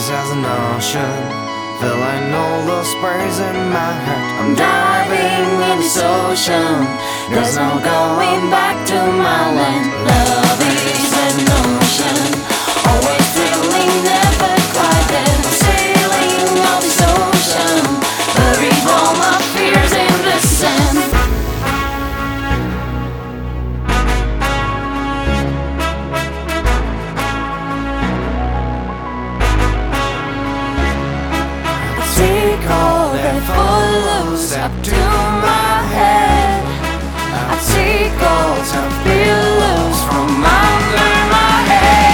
as an ocean, filling all the space in my heart. I'm diving in this ocean, there's no going back to my land. Love is an ocean, always thrilling, never quite dead. I'm sailing on this ocean, buried all my fears in the sand. Take all that follows up to my head. I take all the pillows from under my head.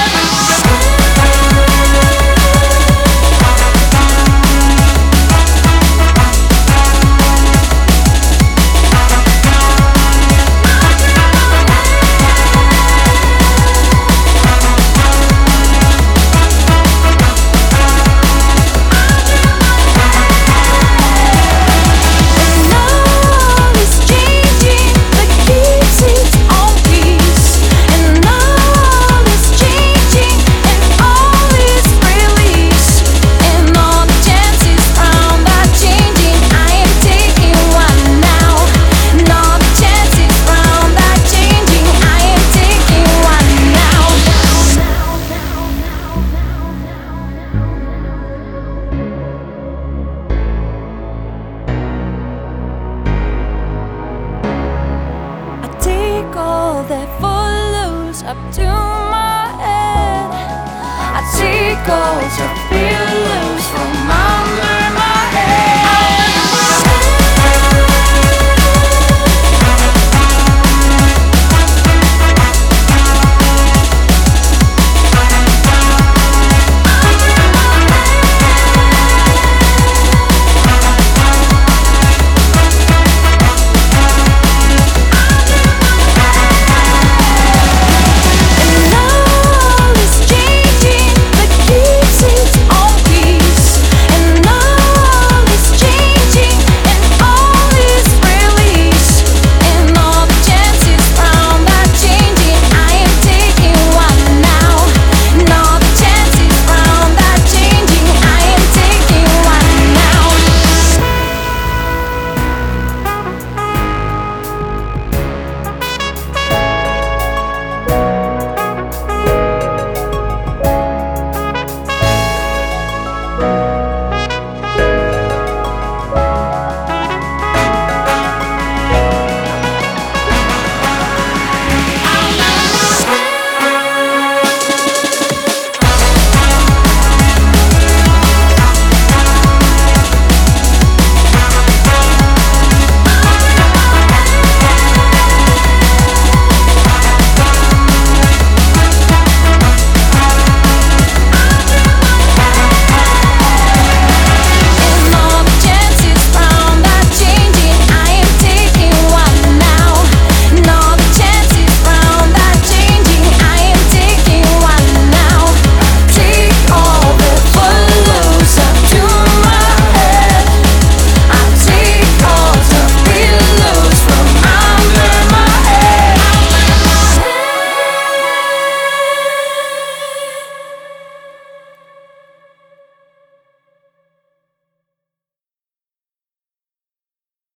All that follows up to my head. I take all the pillows from my